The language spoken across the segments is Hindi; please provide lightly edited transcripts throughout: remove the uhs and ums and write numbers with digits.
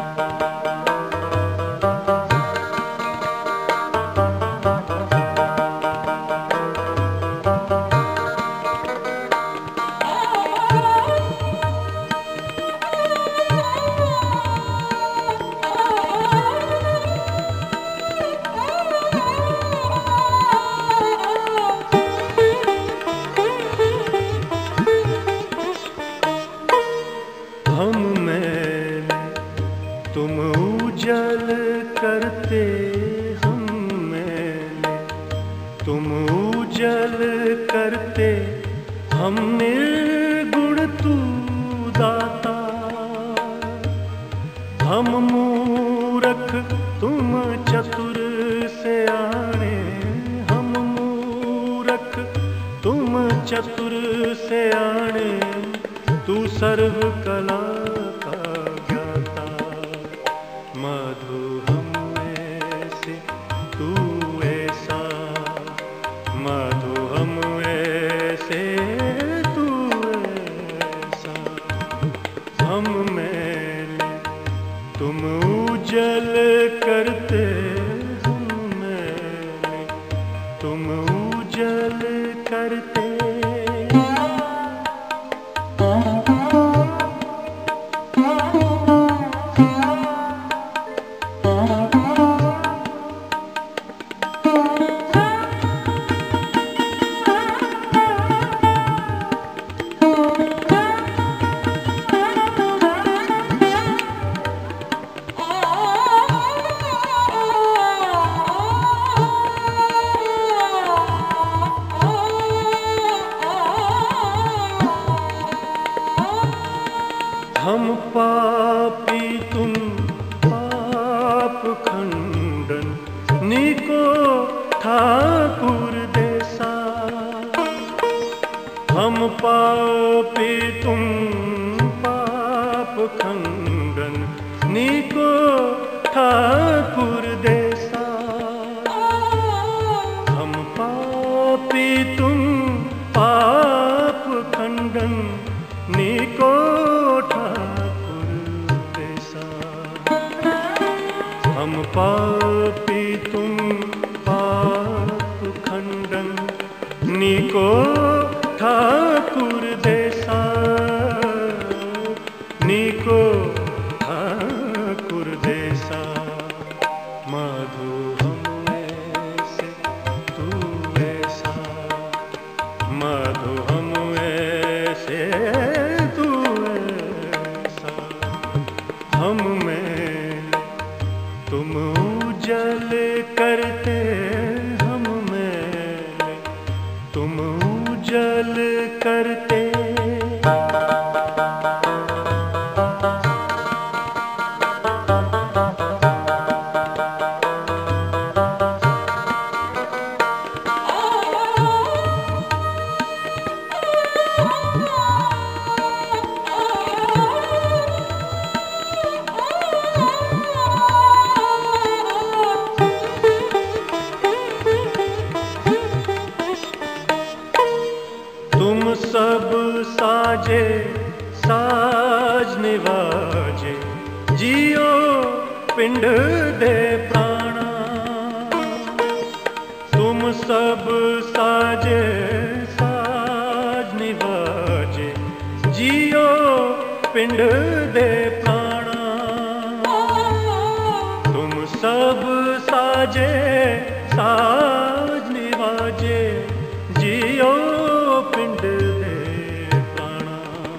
तुम उजल करते हम मैले, तुम उजल करते हम निर्गुण तू दाता। हम मूरख तुम चतुर से आने, हम मूरख तुम चतुर से आने, तू सर्व कला का ज्ञाता। मधु हम ऐसे तू ऐसा, मधु हम ऐसे तू ऐसा। हम मैले तुम उजल करते, हम मैले तुम उजल करते। हम पापी तुम पाप खंडन, नीको ठाकुर देसा। हम पापी तुम पाप खंडन, नीको ठाकुर देसा। हम पापी तुम पाप खंडन, नीको ठाकुर देसा। हम पापी तुम पाप खंडन, नीको ठाकुर देसा, नीको ठाकुर देसा। मधु हम ऐसे तू ऐसा, मधु हम ऐसे तू ऐसा। हम मैले तुम उजल करते, हम मैले तुम उजल करते। तुम सब साजे साज निवाजे, जियो पिंड दे प्राणा। तुम सब साजे साज निवाजे, जियो पिंड दे प्राणा। तुम सब साजे साज निवाजे, जियो पिंड दे प्राणा।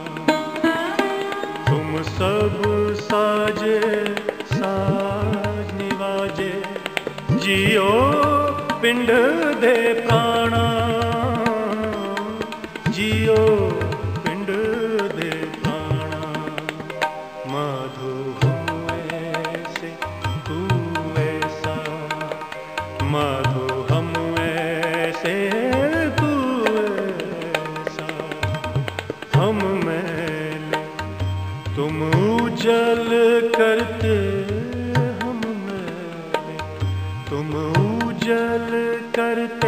तुम सब साजे साज निवाजे, जियो पिंड दे प्राणा, जियो पिंड दे प्राणा। मधु हम ऐसे तू ऐसा, मधु हम ऐसे तू ऐसा। हम मैले तुम उजल करते, हम मैले तुम उजल करते।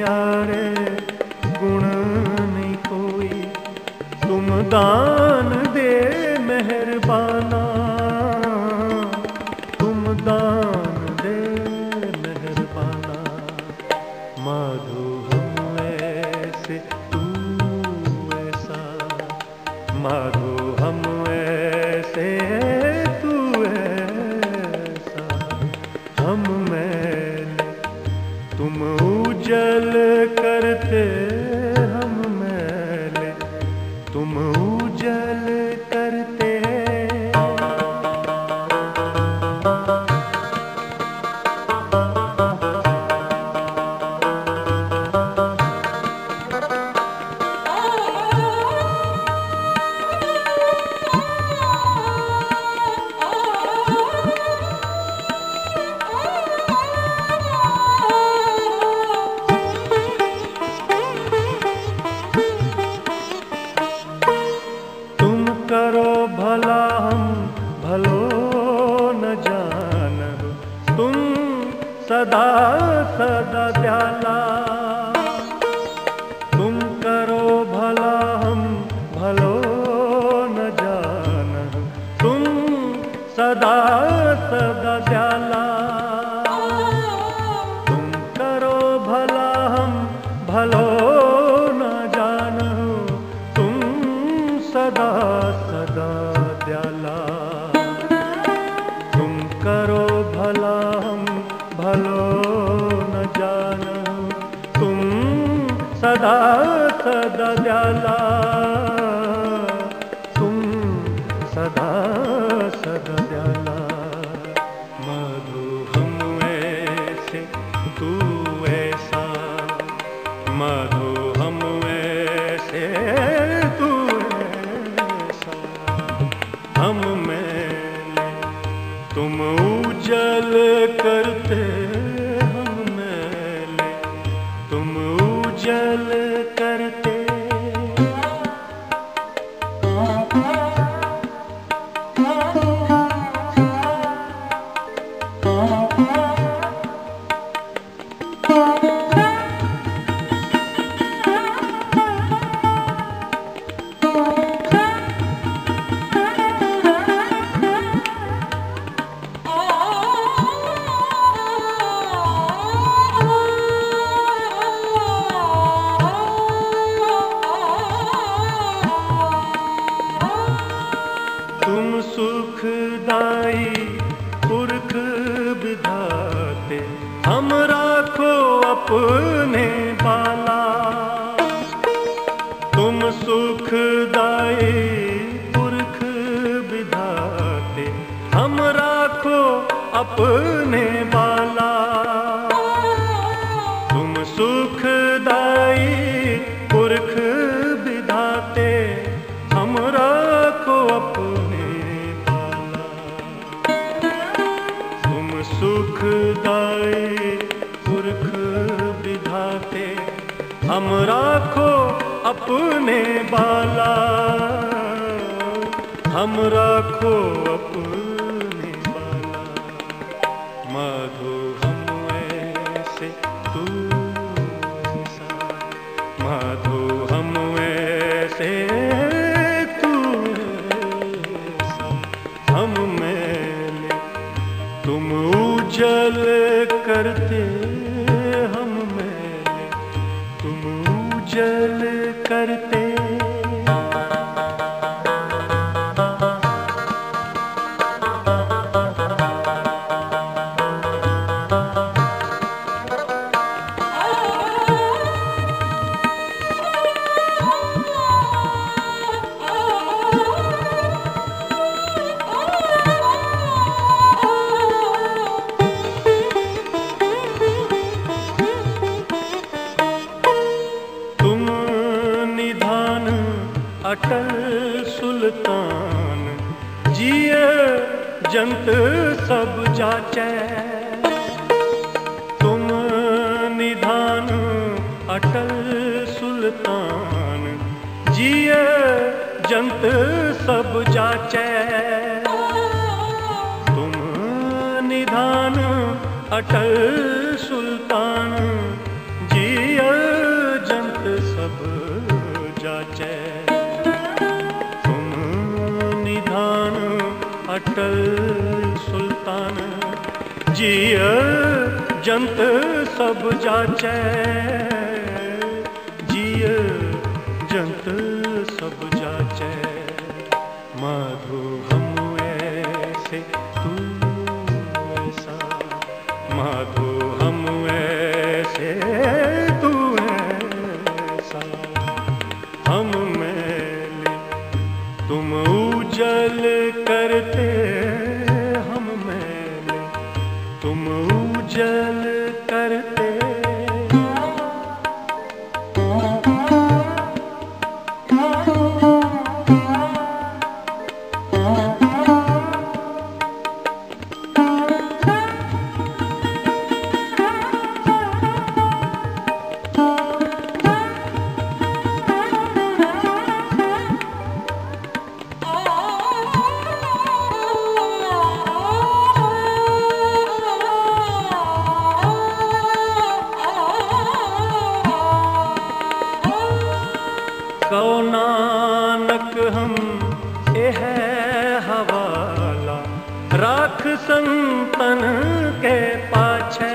यारे गुण नहीं कोई, तुम दान दे मेहरबाना, तुम दान दे मेहरबाना। माधो हम ऐसे तू ऐसा, माधो हम ऐसे तू ऐसा। हम मैले तुम उजल करते, हम मैले तुम उजल करते। करो भला हम भलो न जानहु, तुम सदा सदा दयाला। तुम करो भला हम भलो न जानहु, तुम सदा सदा दयाला। तुम करो भला हम भलो न जानहु, तुम सदा सदा दयाला। तुम करो भला हम भलो न जानहु, तुम सदा सदा दयाला। तुम सदा सदा दयाला। माधो हम ऐसे तू ऐसा, माधो हम ऐसे तू ऐसा। हम मैले तुम उजल करते, हम मैले तुम उजल करते। तुम सुखदाई पुरख विधाते, हम राखो अपने बाला। तुम सुखदाई पुरख विधाते, हम राखो अपने बाला। तुम सुखदाई पुरख विधाते, हम राखो अपने बाला। तुम सुखदाई पुरख विधाते, हम राखो अपने बाला। हम राखो अपने बाला। माधो हम ऐसे तू ऐसा, माधो हम ऐसे तू ऐसा। हम मैले तुम उजल करते, हम मैले तुम उजल करते। अटल सुल्तान जिए जंत सब जाचै। तुम निधान अटल सुल्तान जिए जंत सब जाचै। तुम निधान अटल सुल्तान जिए जिय जंत सब जाचै, जिय जंत सब जाचै। माधो हम ऐसे तू ऐसा, माधो हम ऐसे तू ऐसा। हम मैले तुम उजल करते, हम मैले तुम उजल करते। कहो नानक हम एह हवाला, राख संतन के पाछे।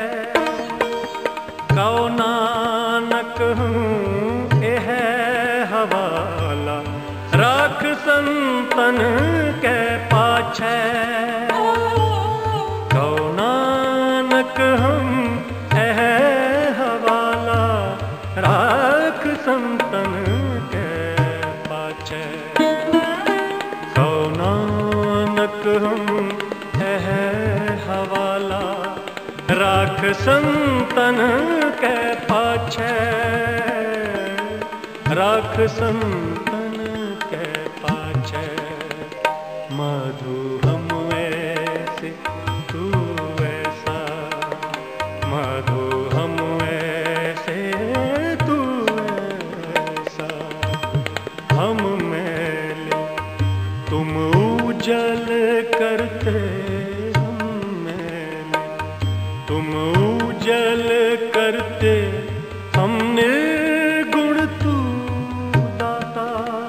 कहो नानक हम एह हवाला, राख संतन के पाछे। कहो नानक हम एह हवाला, राख संतन के पाछे। कहो नानक हम एह हवाला, राख संतन के पाछे। राख संतन के पाछे। माधो हम ऐसे तू ऐसा, माधो हम ऐसे तू ऐसा। हम मैले तुम उजल करते, हम मैले तुम उजल करते। हम निर्गुण तू दाता,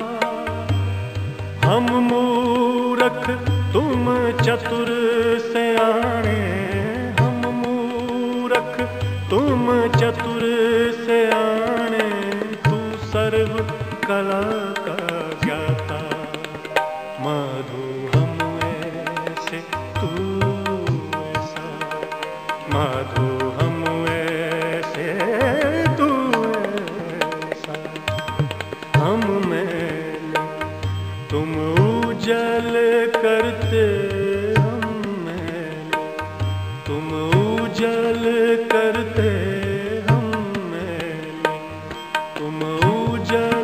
हम मूरख तुम चतुर सयाने। हम मूरख तुम चतुर सयाने, तू सर्व कला का ज्ञाता। माधो हम ऐसे तू ऐसा, माधो हम ऐसे तू ऐसा। हम मैले तुम उजल करते, हम मैले तुम उजल करते। हम मैले तुम उजल